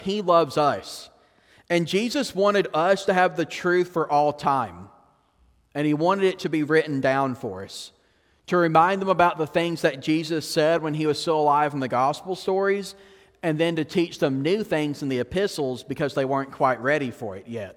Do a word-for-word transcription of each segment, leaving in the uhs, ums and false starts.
He loves us. And Jesus wanted us to have the truth for all time. And He wanted it to be written down for us, to remind them about the things that Jesus said when He was still alive in the gospel stories, and then to teach them new things in the epistles because they weren't quite ready for it yet.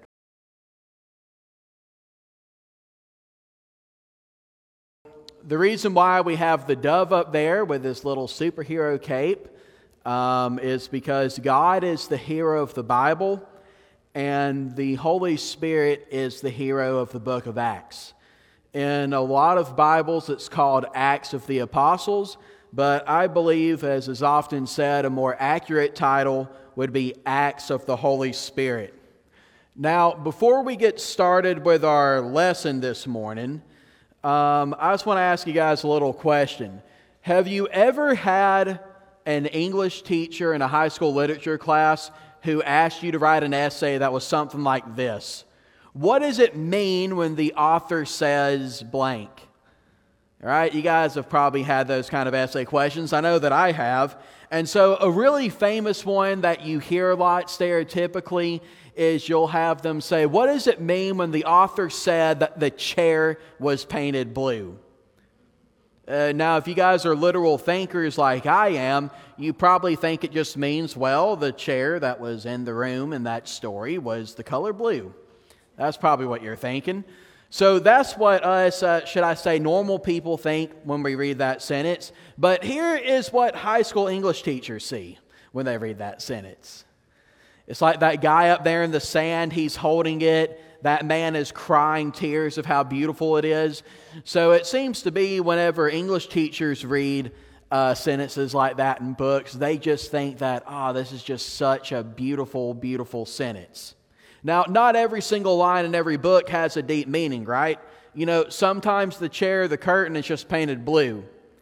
The reason why we have the dove up there with this little superhero cape um, is because God is the hero of the Bible, and the Holy Spirit is the hero of the book of Acts. In a lot of Bibles, it's called Acts of the Apostles, but I believe, as is often said, a more accurate title would be Acts of the Holy Spirit. Now, before we get started with our lesson this morning, um, I just want to ask you guys a little question. Have you ever had an English teacher in a high school literature class who asked you to write an essay that was something like this? What does it mean when the author says blank? All right, you guys have probably had those kind of essay questions. I know that I have. And so a really famous one that you hear a lot stereotypically is you'll have them say, what does it mean when the author said that the chair was painted blue? Uh, now, if you guys are literal thinkers like I am, you probably think it just means, well, the chair that was in the room in that story was the color blue. That's probably what you're thinking. So that's what us, uh, should I say, normal people think when we read that sentence. But here is what high school English teachers see when they read that sentence. It's like that guy up there in the sand, he's holding it. That man is crying tears of how beautiful it is. So it seems to be whenever English teachers read uh, sentences like that in books, they just think that, oh, this is just such a beautiful, beautiful sentence. Now, not every single line in every book has a deep meaning, right? You know, sometimes the chair, the curtain is just painted blue.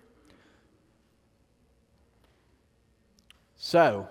So,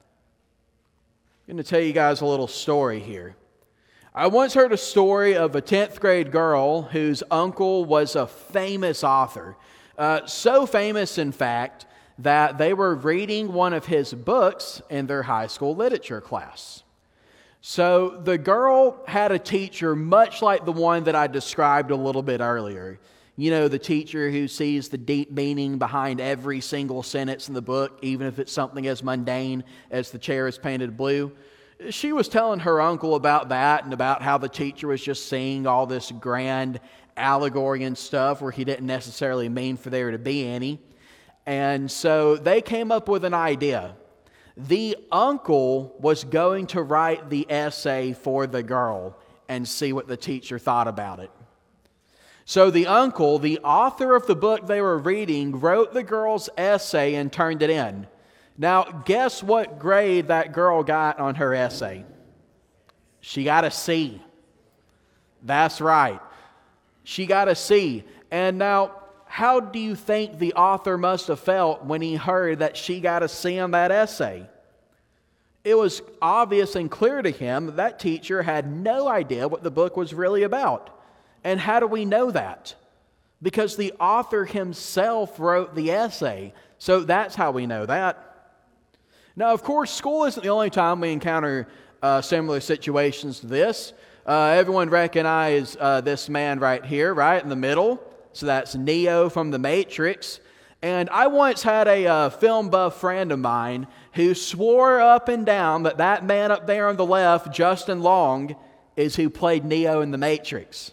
I'm going to tell you guys a little story here. I once heard a story of a tenth grade girl whose uncle was a famous author. Uh, so famous, in fact, that they were reading one of his books in their high school literature class. So the girl had a teacher much like the one that I described a little bit earlier. You know, the teacher who sees the deep meaning behind every single sentence in the book, even if it's something as mundane as the chair is painted blue. She was telling her uncle about that and about how the teacher was just seeing all this grand allegory and stuff where he didn't necessarily mean for there to be any. And so they came up with an idea. The uncle was going to write the essay for the girl and see what the teacher thought about it. So the uncle, the author of the book they were reading, wrote the girl's essay and turned it in. Now, guess what grade that girl got on her essay? She got a C. That's right. She got a C. And now, how do you think the author must have felt when he heard that she got a C on that essay? It was obvious and clear to him that that teacher had no idea what the book was really about. And how do we know that? Because the author himself wrote the essay. So that's how we know that. Now, of course, school isn't the only time we encounter uh, similar situations to this. Uh, everyone recognize uh, this man right here, right in the middle. So that's Neo from The Matrix. And I once had a uh, film buff friend of mine who swore up and down that that man up there on the left, Justin Long, is who played Neo in The Matrix.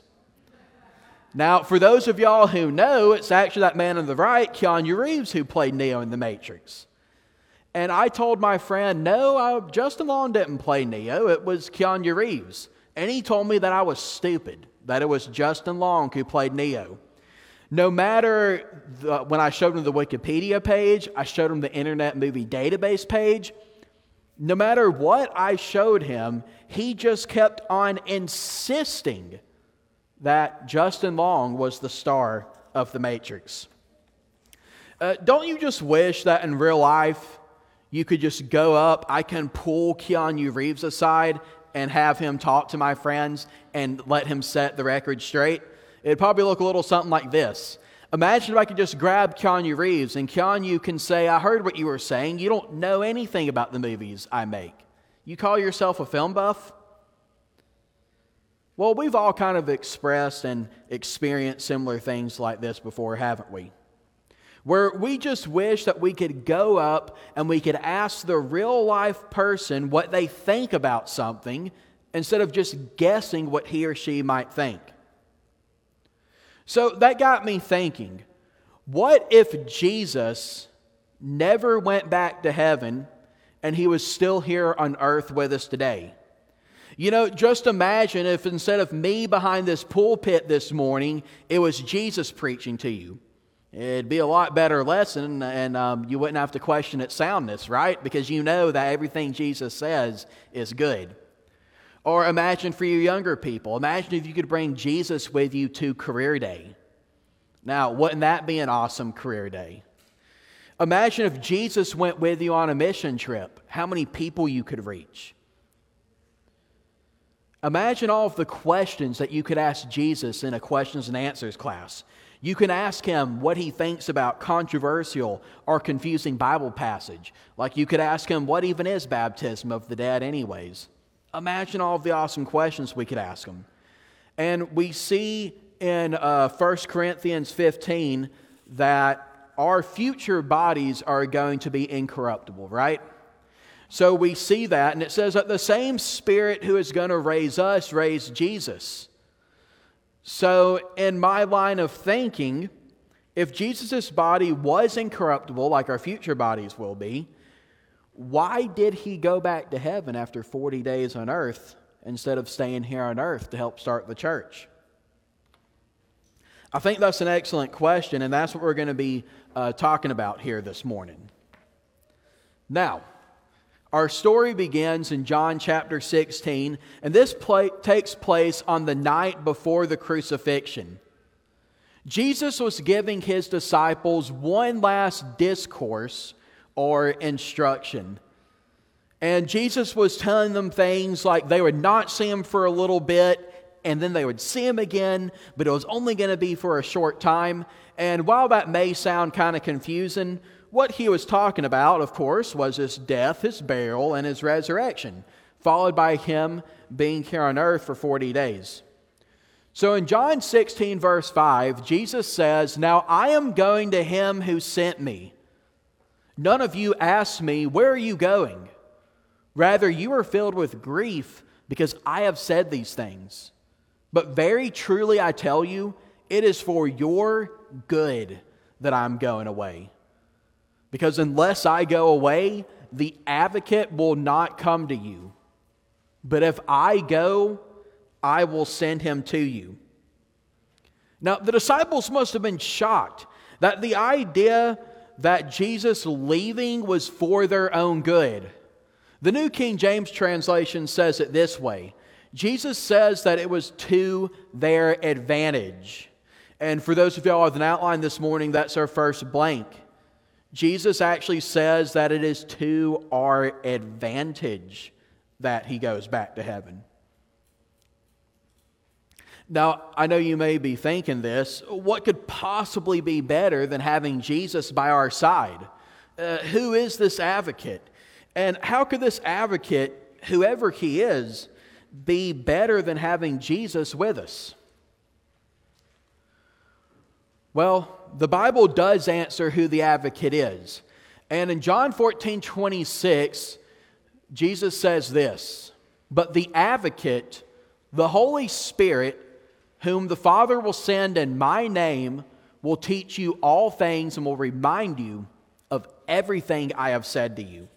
Now, for those of y'all who know, it's actually that man on the right, Keanu Reeves, who played Neo in The Matrix. And I told my friend, no, I, Justin Long didn't play Neo, it was Keanu Reeves. And he told me that I was stupid, that it was Justin Long who played Neo. No matter, the, when I showed him the Wikipedia page, I showed him the Internet Movie Database page, no matter what I showed him, he just kept on insisting that Justin Long was the star of The Matrix. Uh, don't you just wish that in real life you could just go up, I can pull Keanu Reeves aside and have him talk to my friends and let him set the record straight? It'd probably look a little something like this. Imagine if I could just grab Keanu Reeves and Keanu can say, I heard what you were saying. You don't know anything about the movies I make. You call yourself a film buff? Well, we've all kind of expressed and experienced similar things like this before, haven't we? Where we just wish that we could go up and we could ask the real life person what they think about something instead of just guessing what he or she might think. So that got me thinking, what if Jesus never went back to heaven and he was still here on earth with us today? You know, just imagine if instead of me behind this pulpit this morning, it was Jesus preaching to you. It'd be a lot better lesson, and um, you wouldn't have to question its soundness, right? Because you know that everything Jesus says is good. Or imagine for you younger people, imagine if you could bring Jesus with you to career day. Now, wouldn't that be an awesome career day? Imagine if Jesus went with you on a mission trip, how many people you could reach. Imagine all of the questions that you could ask Jesus in a questions and answers class. You can ask him what he thinks about controversial or confusing Bible passage. Like you could ask him what even is baptism of the dead anyways. Imagine all of the awesome questions we could ask him. And we see in uh, First Corinthians fifteen that our future bodies are going to be incorruptible, right? So we see that, and it says that the same Spirit who is going to raise us raised Jesus. So in my line of thinking, if Jesus' body was incorruptible, like our future bodies will be, why did he go back to heaven after forty days on earth instead of staying here on earth to help start the church? I think that's an excellent question, and that's what we're going to be uh, talking about here this morning. Now, our story begins in John chapter sixteen, and this play, takes place on the night before the crucifixion. Jesus was giving his disciples one last discourse or instruction. And Jesus was telling them things like they would not see him for a little bit, and then they would see him again, but it was only going to be for a short time. And while that may sound kind of confusing, what he was talking about, of course, was his death, his burial, and his resurrection, followed by him being here on earth for forty days. So in John sixteen, verse five, Jesus says, "Now I am going to him who sent me. None of you asked me, 'Where are you going?' Rather, you are filled with grief because I have said these things. But very truly I tell you, it is for your good that I'm going away. Because unless I go away, the advocate will not come to you. But if I go, I will send him to you." Now, the disciples must have been shocked that the idea that Jesus leaving was for their own good. The New King James translation says it this way. Jesus says that it was to their advantage. And for those of y'all with an outline this morning, that's our first blank. Jesus actually says that it is to our advantage that he goes back to heaven. Now, I know you may be thinking this, what could possibly be better than having Jesus by our side? Uh, who is this advocate? And how could this advocate, whoever he is, be better than having Jesus with us? Well, the Bible does answer who the advocate is. And in John fourteen twenty-six, Jesus says this, "But the advocate, the Holy Spirit, whom the Father will send in my name, will teach you all things and will remind you of everything I have said to you."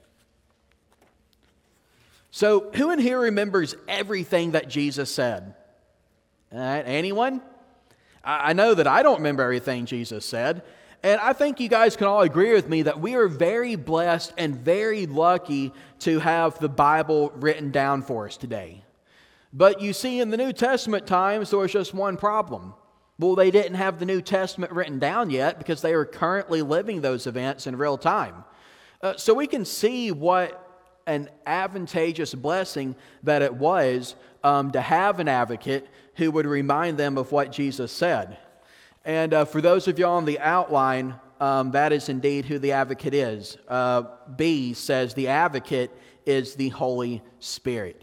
So, who in here remembers everything that Jesus said? Uh, anyone? I know that I don't remember everything Jesus said. And I think you guys can all agree with me that we are very blessed and very lucky to have the Bible written down for us today. But you see, in the New Testament times, there was just one problem. Well, they didn't have the New Testament written down yet because they were currently living those events in real time. Uh, so we can see what an advantageous blessing that it was um, to have an advocate who would remind them of what Jesus said. And uh, for those of y'all on the outline, um, that is indeed who the advocate is. Uh, B says the advocate is the Holy Spirit.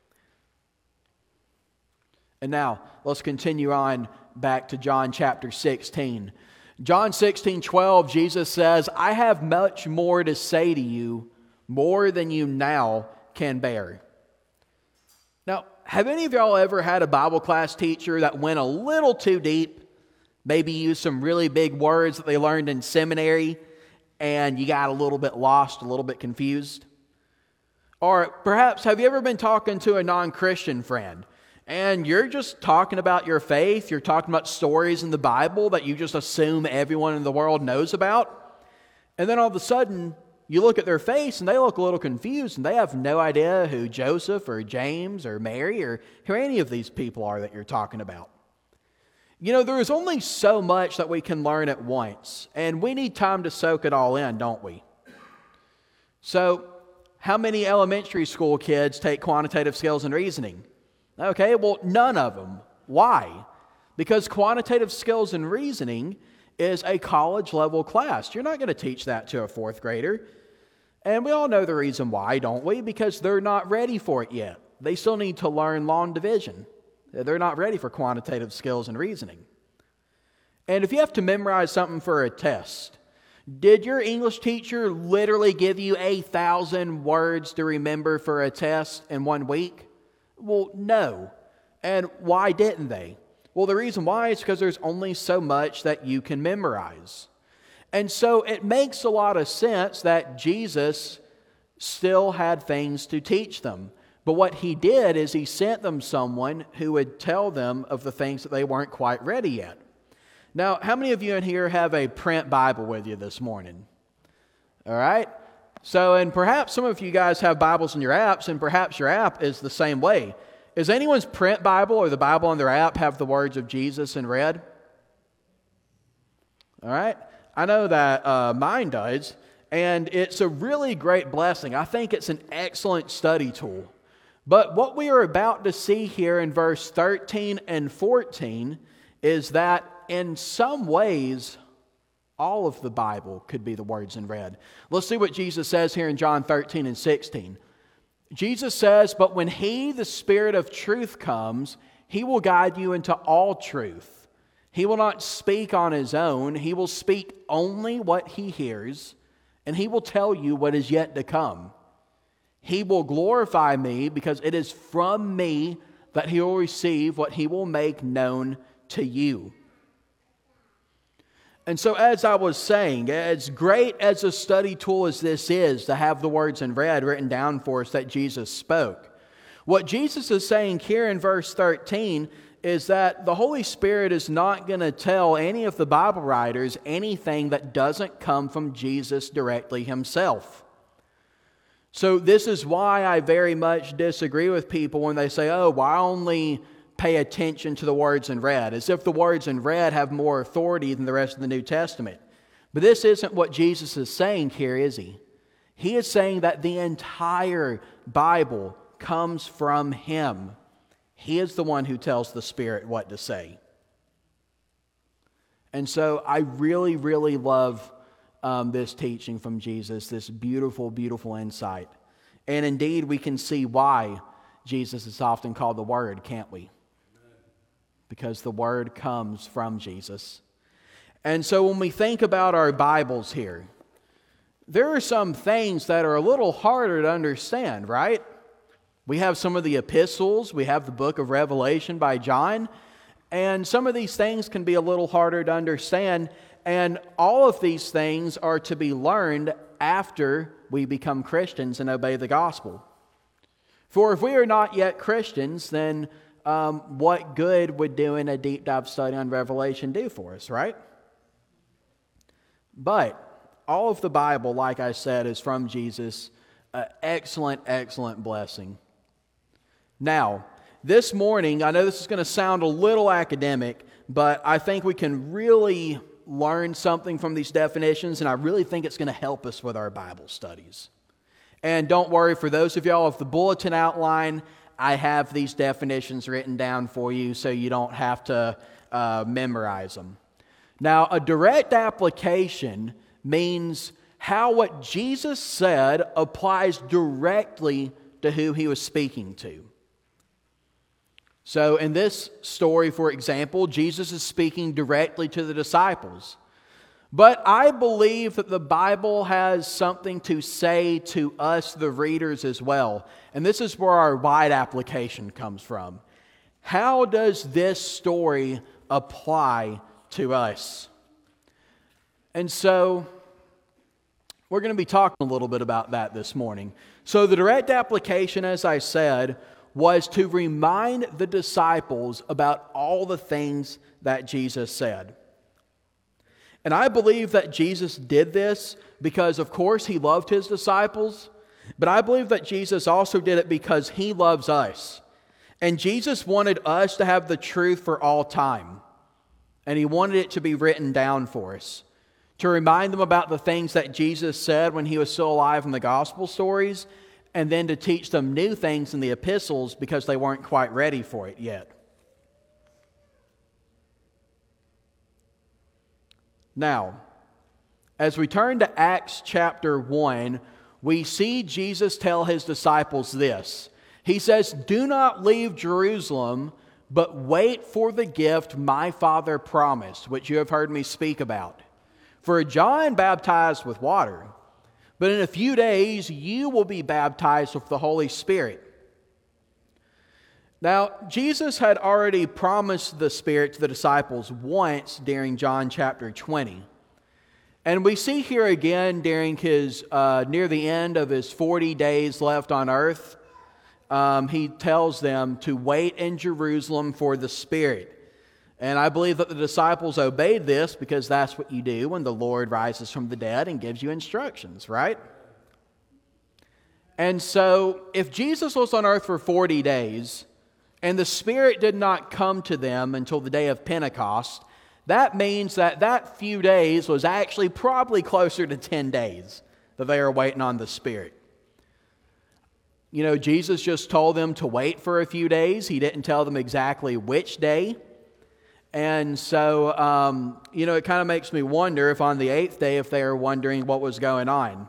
And now, let's continue on back to John chapter sixteen. John sixteen twelve, Jesus says, I have much more to say to you, more than you now can bear. Now, have any of y'all ever had a Bible class teacher that went a little too deep, maybe used some really big words that they learned in seminary, and you got a little bit lost, a little bit confused? Or perhaps, have you ever been talking to a non-Christian friend, and you're just talking about your faith, you're talking about stories in the Bible that you just assume everyone in the world knows about, and then all of a sudden, you look at their face and they look a little confused and they have no idea who Joseph or James or Mary or who any of these people are that you're talking about. You know, there is only so much that we can learn at once, and we need time to soak it all in, don't we? So, how many elementary school kids take quantitative skills and reasoning? Okay, well, none of them. Why? Because quantitative skills and reasoning is a college-level class. You're not going to teach that to a fourth grader. And we all know the reason why, don't we? Because they're not ready for it yet. They still need to learn long division. They're not ready for quantitative skills and reasoning. And if you have to memorize something for a test, did your English teacher literally give you a thousand words to remember for a test in one week? Well, no. And why didn't they? Well, the reason why is because there's only so much that you can memorize. And so it makes a lot of sense that Jesus still had things to teach them. But what he did is he sent them someone who would tell them of the things that they weren't quite ready yet. Now, how many of you in here have a print Bible with you this morning? All right? So, and perhaps some of you guys have Bibles in your apps, and perhaps your app is the same way. Is anyone's print Bible or the Bible on their app have the words of Jesus in red? All right? I know that uh, mine does, and it's a really great blessing. I think it's an excellent study tool. But what we are about to see here in verse thirteen and fourteen is that in some ways, all of the Bible could be the words in red. Let's see what Jesus says here in John thirteen and sixteen. Jesus says, but when He, the Spirit of truth, comes, He will guide you into all truth. He will not speak on His own. He will speak only what He hears, and He will tell you what is yet to come. He will glorify Me, because it is from Me that He will receive what He will make known to you. And so, as I was saying, as great as a study tool as this is to have the words in red written down for us that Jesus spoke, what Jesus is saying here in verse thirteen is that the Holy Spirit is not going to tell any of the Bible writers anything that doesn't come from Jesus directly Himself. So this is why I very much disagree with people when they say, oh, well, I only pay attention to the words in red, as if the words in red have more authority than the rest of the New Testament. But this isn't what Jesus is saying here, is He? He is saying that the entire Bible comes from Him. He is the one who tells the Spirit what to say. And so I really, really love um, this teaching from Jesus, this beautiful, beautiful insight. And indeed, we can see why Jesus is often called the Word, can't we? Because the Word comes from Jesus. And so when we think about our Bibles here, there are some things that are a little harder to understand, right? We have some of the epistles, we have the book of Revelation by John, and some of these things can be a little harder to understand, and all of these things are to be learned after we become Christians and obey the gospel. For if we are not yet Christians, then Um, what good would doing a deep dive study on Revelation do for us, right? But all of the Bible, like I said, is from Jesus. An excellent, excellent blessing. Now, this morning, I know this is going to sound a little academic, but I think we can really learn something from these definitions, and I really think it's going to help us with our Bible studies. And don't worry, for those of y'all of the bulletin outline, I have these definitions written down for you so you don't have to uh, memorize them. Now, a direct application means how what Jesus said applies directly to who he was speaking to. So in this story, for example, Jesus is speaking directly to the disciples. But I believe that the Bible has something to say to us, the readers, as well. And this is where our wide application comes from. How does this story apply to us? And so we're going to be talking a little bit about that this morning. So the direct application, as I said, was to remind the disciples about all the things that Jesus said. And I believe that Jesus did this because, of course, he loved his disciples, but I believe that Jesus also did it because he loves us. And Jesus wanted us to have the truth for all time. And he wanted it to be written down for us, to remind them about the things that Jesus said when he was still alive in the gospel stories, and then to teach them new things in the epistles because they weren't quite ready for it yet. Now, as we turn to Acts chapter one, we see Jesus tell his disciples this. He says, "Do not leave Jerusalem, but wait for the gift my Father promised, which you have heard me speak about. For John baptized with water, but in a few days you will be baptized with the Holy Spirit." Now, Jesus had already promised the Spirit to the disciples once during John chapter twenty. And we see here again during his, uh, near the end of his forty days left on earth, um, he tells them to wait in Jerusalem for the Spirit. And I believe that the disciples obeyed this because that's what you do when the Lord rises from the dead and gives you instructions, right? And so, if Jesus was on earth for forty days, and the Spirit did not come to them until the day of Pentecost, that means that that few days was actually probably closer to ten days that they were waiting on the Spirit. You know, Jesus just told them to wait for a few days. He didn't tell them exactly which day. And so, um, you know, it kind of makes me wonder if on the eighth day, if they were wondering what was going on.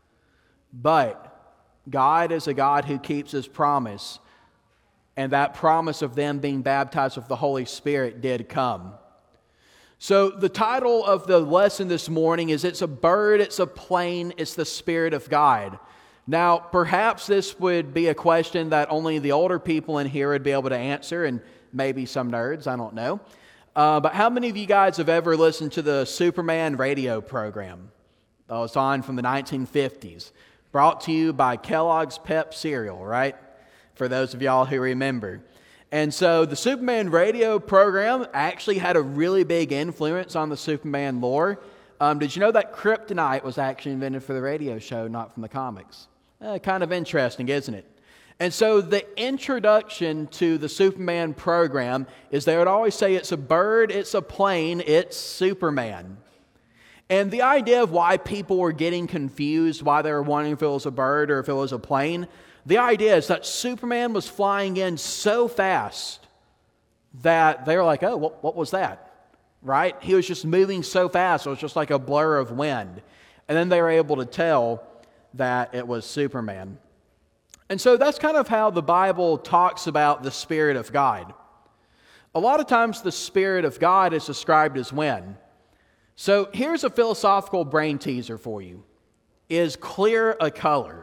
But God is a God who keeps his promise. And that promise of them being baptized with the Holy Spirit did come. So the title of the lesson this morning is It's a Bird, It's a Plane, It's the Spirit of God. Now, perhaps this would be a question that only the older people in here would be able to answer, and maybe some nerds, I don't know. Uh, but how many of you guys have ever listened to the Superman radio program? That was on from the nineteen fifties. Brought to you by Kellogg's Pep cereal, right? For those of y'all who remember. And so the Superman radio program actually had a really big influence on the Superman lore. Um, did you know that kryptonite was actually invented for the radio show, not from the comics? Uh, kind of interesting, isn't it? And so the introduction to the Superman program is they would always say it's a bird, it's a plane, it's Superman. And the idea of why people were getting confused, why they were wondering if it was a bird or if it was a plane, the idea is that Superman was flying in so fast that they were like, oh, what, what was that? Right? He was just moving so fast, it was just like a blur of wind. And then they were able to tell that it was Superman. And so that's kind of how the Bible talks about the Spirit of God. A lot of times the Spirit of God is described as wind. So here's a philosophical brain teaser for you. Is clear a color?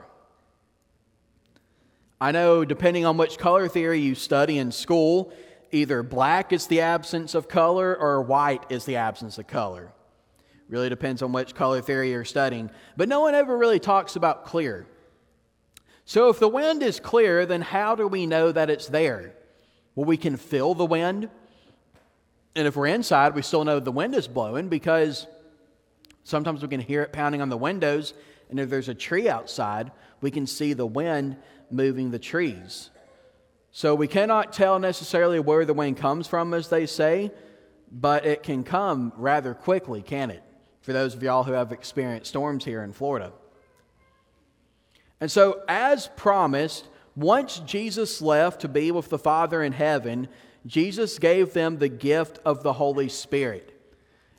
I know depending on which color theory you study in school, either black is the absence of color or white is the absence of color. Really depends on which color theory you're studying. But no one ever really talks about clear. So if the wind is clear, then how do we know that it's there? Well, we can feel the wind. And if we're inside, we still know the wind is blowing because sometimes we can hear it pounding on the windows. And if there's a tree outside, we can see the wind moving the trees. So we cannot tell necessarily where the wind comes from, as they say, but it can come rather quickly, can it? For those of y'all who have experienced storms here in Florida. And so, as promised, once Jesus left to be with the Father in heaven, Jesus gave them the gift of the Holy Spirit.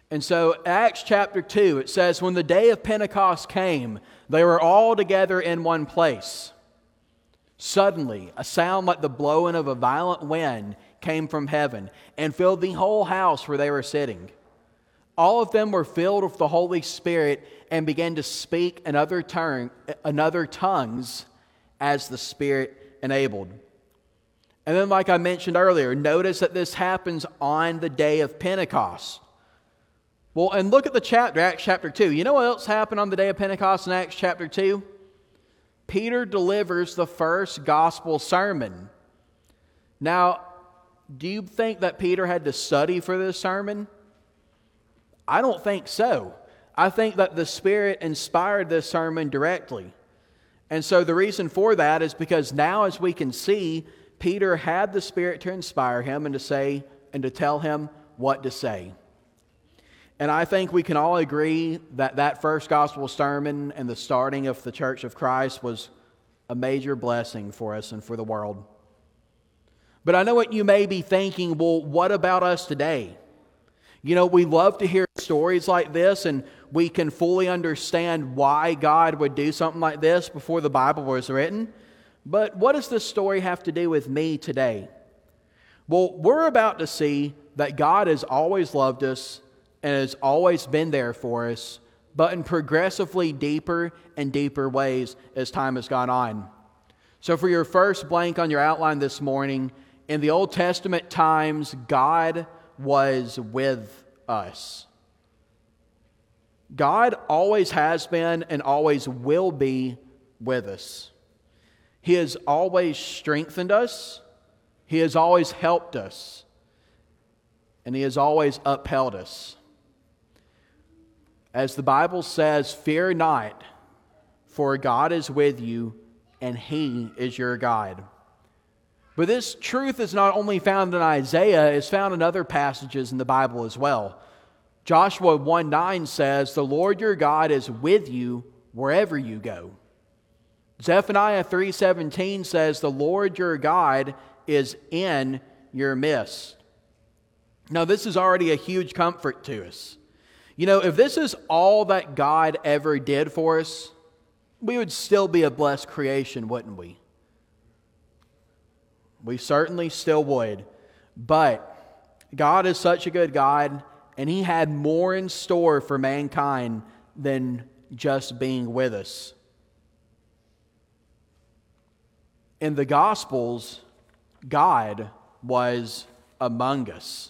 And so, Acts chapter two, it says, when the day of Pentecost came, they were all together in one place. Suddenly, a sound like the blowing of a violent wind came from heaven and filled the whole house where they were sitting. All of them were filled with the Holy Spirit and began to speak in other, tongue, in other tongues as the Spirit enabled. And then, like I mentioned earlier, notice that this happens on the day of Pentecost. Well, and look at the chapter, Acts chapter two. You know what else happened on the day of Pentecost in Acts chapter two? Peter delivers the first gospel sermon. Now, do you think that Peter had to study for this sermon? I don't think so. I think that the Spirit inspired this sermon directly. And so the reason for that is because now, as we can see, Peter had the Spirit to inspire him and to say and to tell him what to say. And I think we can all agree that that first gospel sermon and the starting of the Church of Christ was a major blessing for us and for the world. But I know what you may be thinking, well, what about us today? You know, we love to hear stories like this, and we can fully understand why God would do something like this before the Bible was written. But what does this story have to do with me today? Well, we're about to see that God has always loved us and has always been there for us, but in progressively deeper and deeper ways as time has gone on. So for your first blank on your outline this morning, in the Old Testament times, God was with us. God always has been and always will be with us. He has always strengthened us. He has always helped us. And He has always upheld us. As the Bible says, fear not, for God is with you, and He is your guide. But this truth is not only found in Isaiah, it's found in other passages in the Bible as well. Joshua one nine says, the Lord your God is with you wherever you go. Zephaniah three seventeen says, the Lord your God is in your midst. Now, this is already a huge comfort to us. You know, if this is all that God ever did for us, we would still be a blessed creation, wouldn't we? We certainly still would. But God is such a good God, and He had more in store for mankind than just being with us. In the Gospels, God was among us.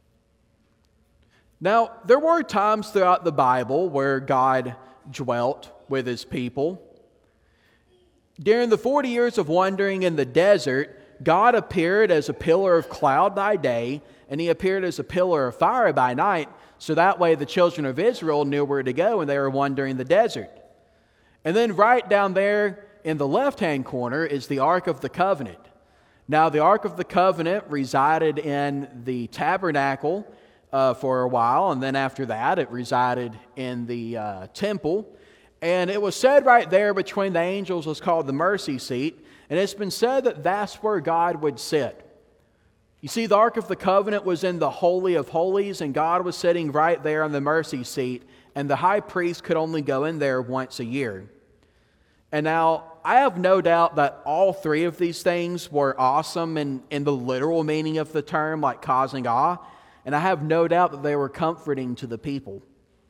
Now, there were times throughout the Bible where God dwelt with His people. During the forty years of wandering in the desert, God appeared as a pillar of cloud by day, and He appeared as a pillar of fire by night, so that way the children of Israel knew where to go when they were wandering the desert. And then right down there in the left-hand corner is the Ark of the Covenant. Now, the Ark of the Covenant resided in the tabernacle Uh, for a while, and then after that it resided in the uh, temple, and it was said right there between the angels was called the mercy seat, and it's been said that that's where God would sit. You see, the Ark of the Covenant was in the Holy of Holies, and God was sitting right there on the mercy seat, and the high priest could only go in there once a year. And now, I have no doubt that all three of these things were awesome in, in the literal meaning of the term, like causing awe. And I have no doubt that they were comforting to the people.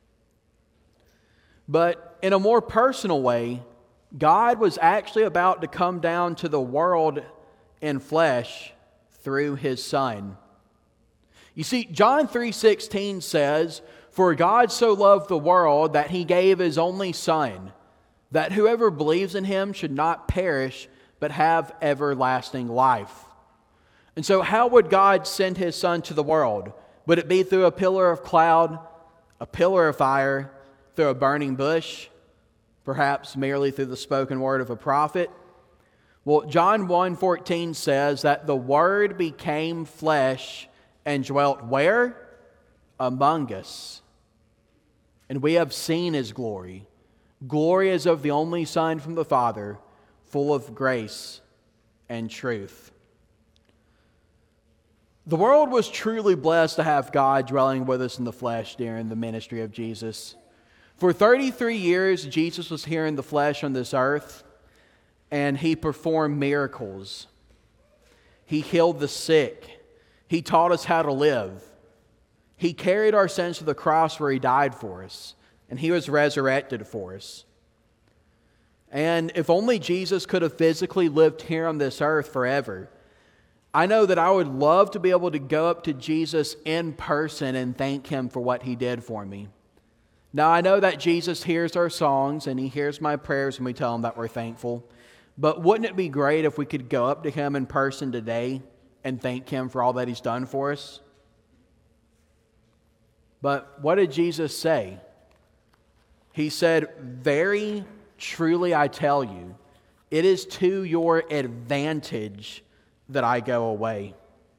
But in a more personal way, God was actually about to come down to the world in flesh through His Son. You see, John three sixteen says, for God so loved the world that He gave His only Son, that whoever believes in Him should not perish, but have everlasting life. And so how would God send His Son to the world? Would it be through a pillar of cloud, a pillar of fire, through a burning bush, perhaps merely through the spoken word of a prophet? Well, John one fourteen says that the Word became flesh and dwelt where? Among us. And we have seen His glory. Glory as of the only Son from the Father, full of grace and truth. The world was truly blessed to have God dwelling with us in the flesh during the ministry of Jesus. For thirty-three years, Jesus was here in the flesh on this earth, and He performed miracles. He healed the sick. He taught us how to live. He carried our sins to the cross where He died for us, and He was resurrected for us. And if only Jesus could have physically lived here on this earth forever, I know that I would love to be able to go up to Jesus in person and thank Him for what He did for me. Now, I know that Jesus hears our songs and He hears my prayers when we tell Him that we're thankful. But wouldn't it be great if we could go up to Him in person today and thank Him for all that He's done for us? But what did Jesus say? He said, "Very truly I tell you, it is to your advantage that I go away."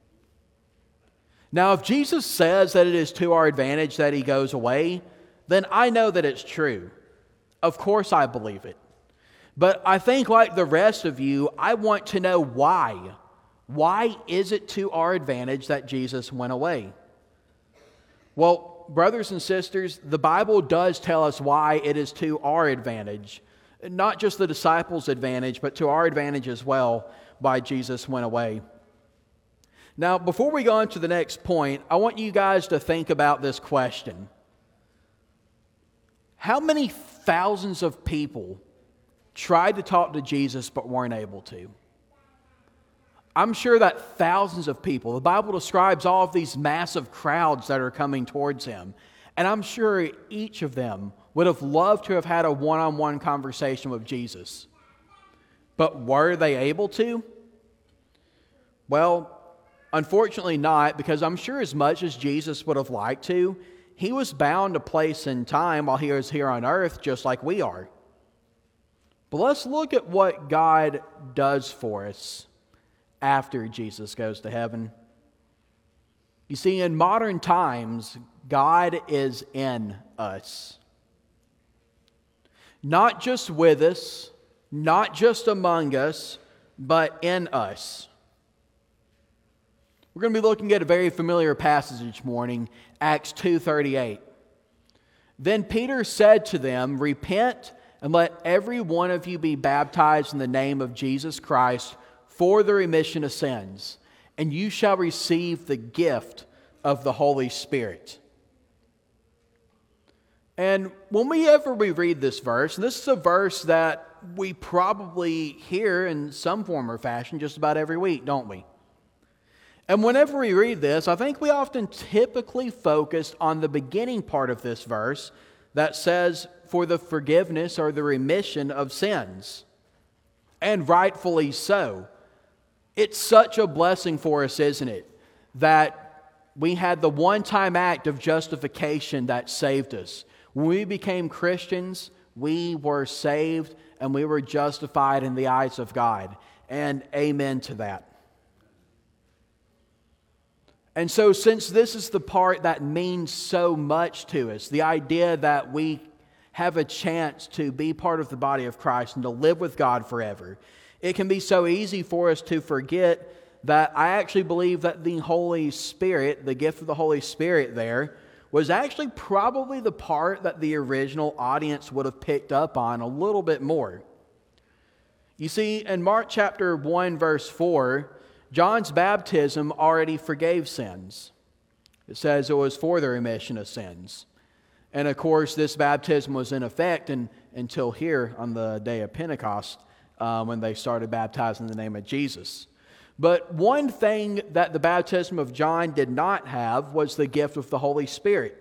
Now, if Jesus says that it is to our advantage that He goes away, then I know that it's true. Of course I believe it. But I think, like the rest of you, I want to know why. Why is it to our advantage that Jesus went away? Well, brothers and sisters, the Bible does tell us why it is to our advantage. Not just the disciples' advantage, but to our advantage as well, why Jesus went away. Now, before we go on to the next point, I want you guys to think about this question. How many thousands of people tried to talk to Jesus but weren't able to? I'm sure that thousands of people, the Bible describes all of these massive crowds that are coming towards Him. And I'm sure each of them would have loved to have had a one-on-one conversation with Jesus. But were they able to? Well, unfortunately not, because I'm sure as much as Jesus would have liked to, He was bound to place in time while He was here on earth just like we are. But let's look at what God does for us after Jesus goes to heaven. You see, in modern times, God is in us. Not just with us, not just among us, but in us. We're going to be looking at a very familiar passage this morning, Acts two thirty-eight. Then Peter said to them, "Repent and let every one of you be baptized in the name of Jesus Christ for the remission of sins, and you shall receive the gift of the Holy Spirit." And when we ever we read this verse, and this is a verse that we probably hear in some form or fashion just about every week, don't we? And whenever we read this, I think we often typically focus on the beginning part of this verse that says, "for the forgiveness or the remission of sins." And rightfully so. It's such a blessing for us, isn't it? That we had the one-time act of justification that saved us. When we became Christians, we were saved and we were justified in the eyes of God. And amen to that. And so since this is the part that means so much to us, the idea that we have a chance to be part of the body of Christ and to live with God forever, it can be so easy for us to forget that I actually believe that the Holy Spirit, the gift of the Holy Spirit there, was actually probably the part that the original audience would have picked up on a little bit more. You see, in Mark chapter one, verse four, John's baptism already forgave sins. It says it was for the remission of sins. And of course, this baptism was in effect in, until here on the day of Pentecost, uh, when they started baptizing in the name of Jesus. But one thing that the baptism of John did not have was the gift of the Holy Spirit.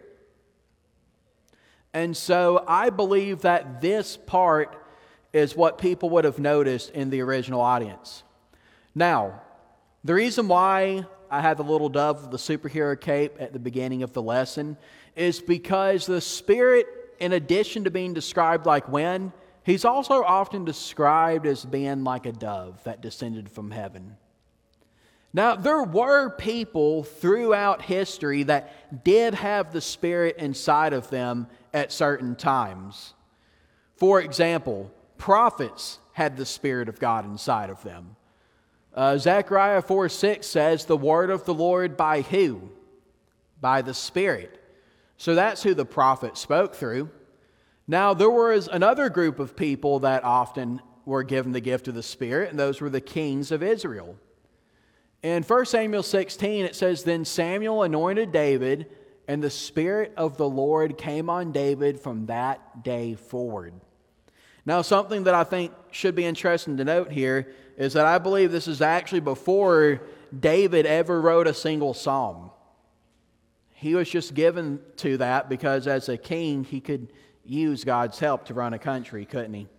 And so I believe that this part is what people would have noticed in the original audience. Now, the reason why I had the little dove with the superhero cape at the beginning of the lesson is because the Spirit, in addition to being described like wind, He's also often described as being like a dove that descended from heaven. Now, there were people throughout history that did have the Spirit inside of them at certain times. For example, prophets had the Spirit of God inside of them. Uh, Zechariah four six says, the word of the Lord by who? By the Spirit. So that's who the prophet spoke through. Now, there was another group of people that often were given the gift of the Spirit, and those were the kings of Israel. In First Samuel sixteen, it says, then Samuel anointed David, and the Spirit of the Lord came on David from that day forward. Now, something that I think should be interesting to note here is that I believe this is actually before David ever wrote a single psalm. He was just given to that because as a king, he could use God's help to run a country, couldn't he?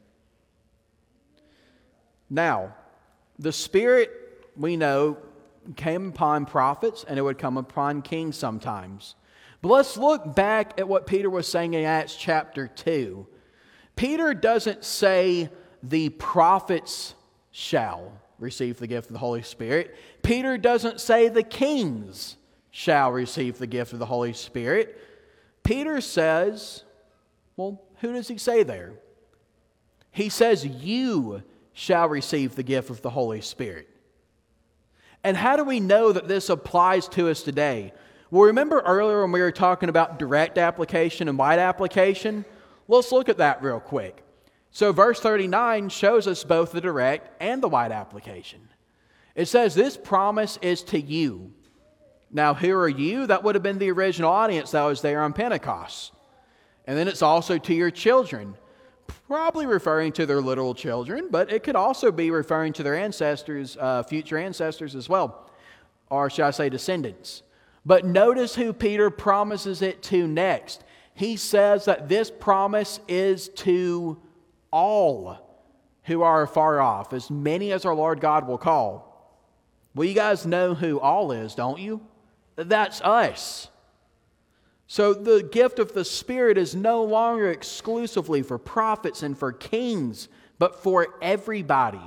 Now, the Spirit, we know, came upon prophets and it would come upon kings sometimes. But let's look back at what Peter was saying in Acts chapter two. Peter doesn't say the prophets shall receive the gift of the Holy Spirit. Peter doesn't say the kings shall receive the gift of the Holy Spirit. Peter says, well, who does he say there? He says, you shall receive the gift of the Holy Spirit. And how do we know that this applies to us today? Well, remember earlier when we were talking about direct application and wide application? Let's look at that real quick. So verse thirty-nine shows us both the direct and the wide application. It says, this promise is to you. Now, who are you? That would have been the original audience that was there on Pentecost. And then it's also to your children. Probably referring to their literal children, but it could also be referring to their ancestors, uh, future ancestors as well. Or should I say descendants. But notice who Peter promises it to next. He says that this promise is to all who are far off, as many as our Lord God will call. Well, you guys know who all is, don't you? That's us. So the gift of the Spirit is no longer exclusively for prophets and for kings, but for everybody.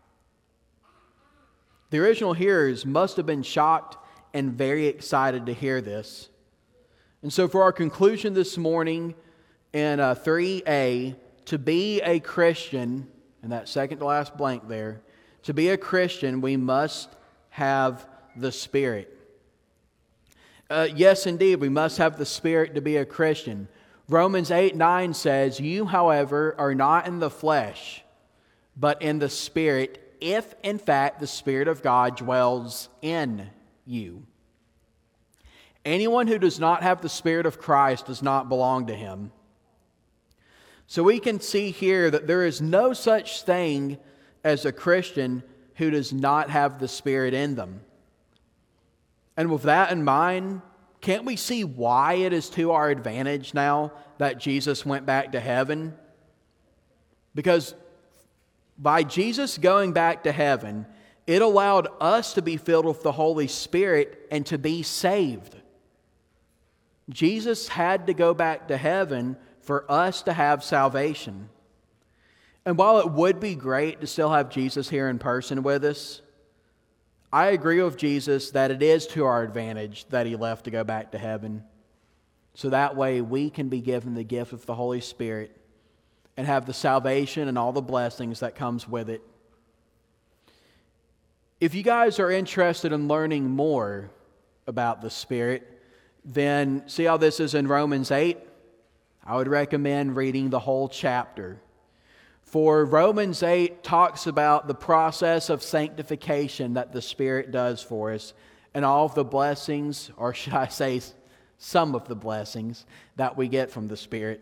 The original hearers must have been shocked and very excited to hear this. And so for our conclusion this morning in uh, three A, to be a Christian, and that second to last blank there, to be a Christian, we must have the Spirit. Uh, yes, indeed, we must have the Spirit to be a Christian. Romans eight nine says, you, however, are not in the flesh, but in the Spirit, if in fact the Spirit of God dwells in you. Anyone who does not have the Spirit of Christ does not belong to Him. So we can see here that there is no such thing as a Christian who does not have the Spirit in them. And with that in mind, can't we see why it is to our advantage now that Jesus went back to heaven? Because by Jesus going back to heaven, it allowed us to be filled with the Holy Spirit and to be saved. Jesus had to go back to heaven for us to have salvation. And while it would be great to still have Jesus here in person with us, I agree with Jesus that it is to our advantage that He left to go back to heaven. So that way we can be given the gift of the Holy Spirit and have the salvation and all the blessings that comes with it. If you guys are interested in learning more about the Spirit, then see how this is in Romans eight? I would recommend reading the whole chapter. For Romans eight talks about the process of sanctification that the Spirit does for us and all of the blessings, or should I say some of the blessings, that we get from the Spirit.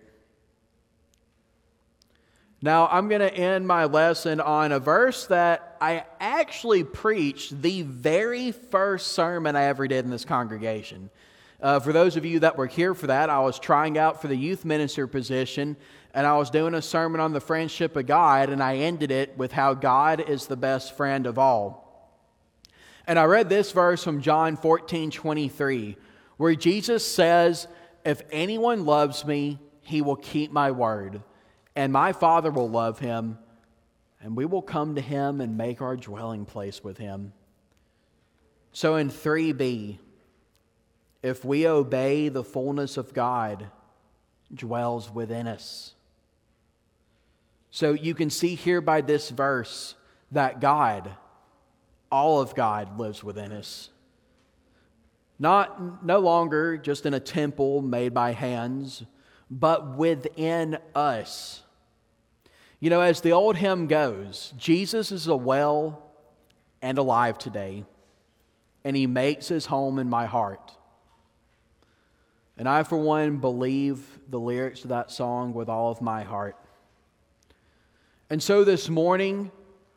Now, I'm going to end my lesson on a verse that I actually preached the very first sermon I ever did in this congregation. Uh, for those of you that were here for that, I was trying out for the youth minister position, and I was doing a sermon on the friendship of God, and I ended it with how God is the best friend of all. And I read this verse from John fourteen twenty-three, where Jesus says, if anyone loves me, he will keep my word, and my Father will love him, and we will come to him and make our dwelling place with him. So in three B, if we obey, the fullness of God dwells within us. So you can see here by this verse that God all of God lives within us. Not no longer just in a temple made by hands, but within us. You know, as the old hymn goes, Jesus is a well and alive today, and He makes His home in my heart. And I, for one, believe the lyrics to that song with all of my heart. And so this morning,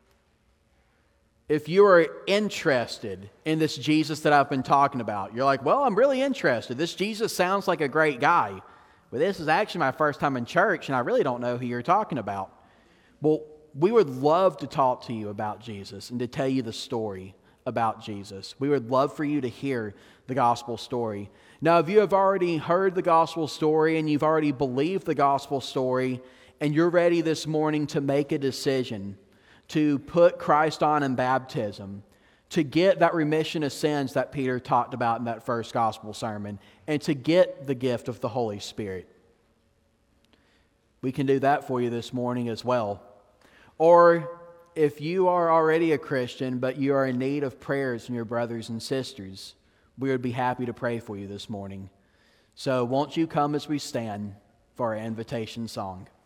if you are interested in this Jesus that I've been talking about, you're like, well, I'm really interested. This Jesus sounds like a great guy. But this is actually my first time in church, and I really don't know who you're talking about. Well, we would love to talk to you about Jesus and to tell you the story about Jesus. We would love for you to hear the gospel story. Now, if you have already heard the gospel story and you've already believed the gospel story, and you're ready this morning to make a decision to put Christ on in baptism, to get that remission of sins that Peter talked about in that first gospel sermon, and to get the gift of the Holy Spirit, we can do that for you this morning as well. Or if you are already a Christian, but you are in need of prayers from your brothers and sisters, we would be happy to pray for you this morning. So won't you come as we stand for our invitation song?